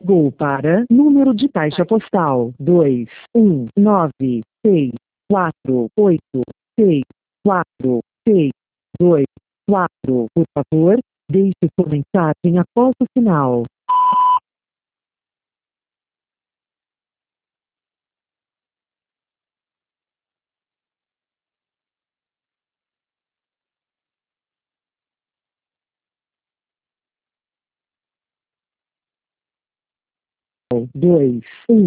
Ligou para número de caixa postal 21964864624. Por favor, deixe sua mensagem após o sinal. Dois,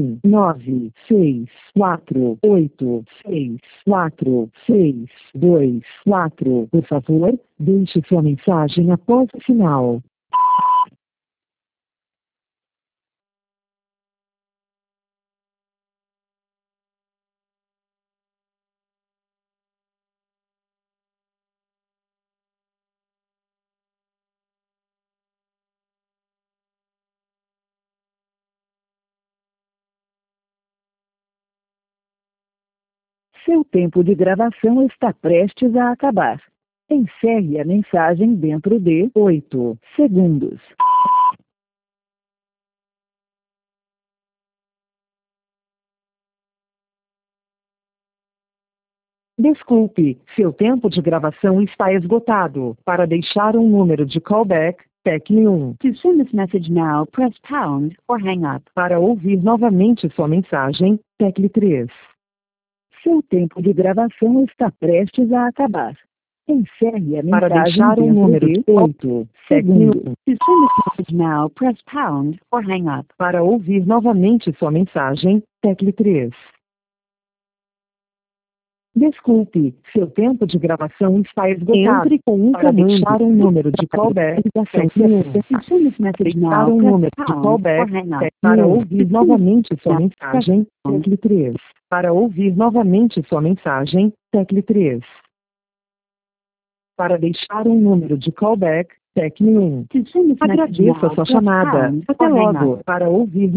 964864624. Por favor, deixe sua mensagem após o sinal. Seu tempo de gravação está prestes a acabar. Encerre a mensagem dentro de 8 segundos. Desculpe, seu tempo de gravação está esgotado. Para deixar um número de callback, tecle 1. To send this message now, press pound or hang up. Para ouvir novamente sua mensagem, tecle 3. Seu tempo de gravação está prestes a acabar. Encerre a mensagem Para deixar um número de 8 segundos. To send this message now, press pound or hang up. Para ouvir novamente sua mensagem, tecle 3. Desculpe, seu tempo de gravação está esgotado. Entre com um Para comando. deixar um número de callback, tecle 1. To send this message Deixar now, um press número de pound or callback, hang up. para ouvir novamente sua mensagem, tecle 3. Para ouvir novamente sua mensagem, tecle 3. Para deixar um número de callback, tecle 1. To send this message Agradeça now, sua press chamada. pound Até or hang logo. up. Para ouvir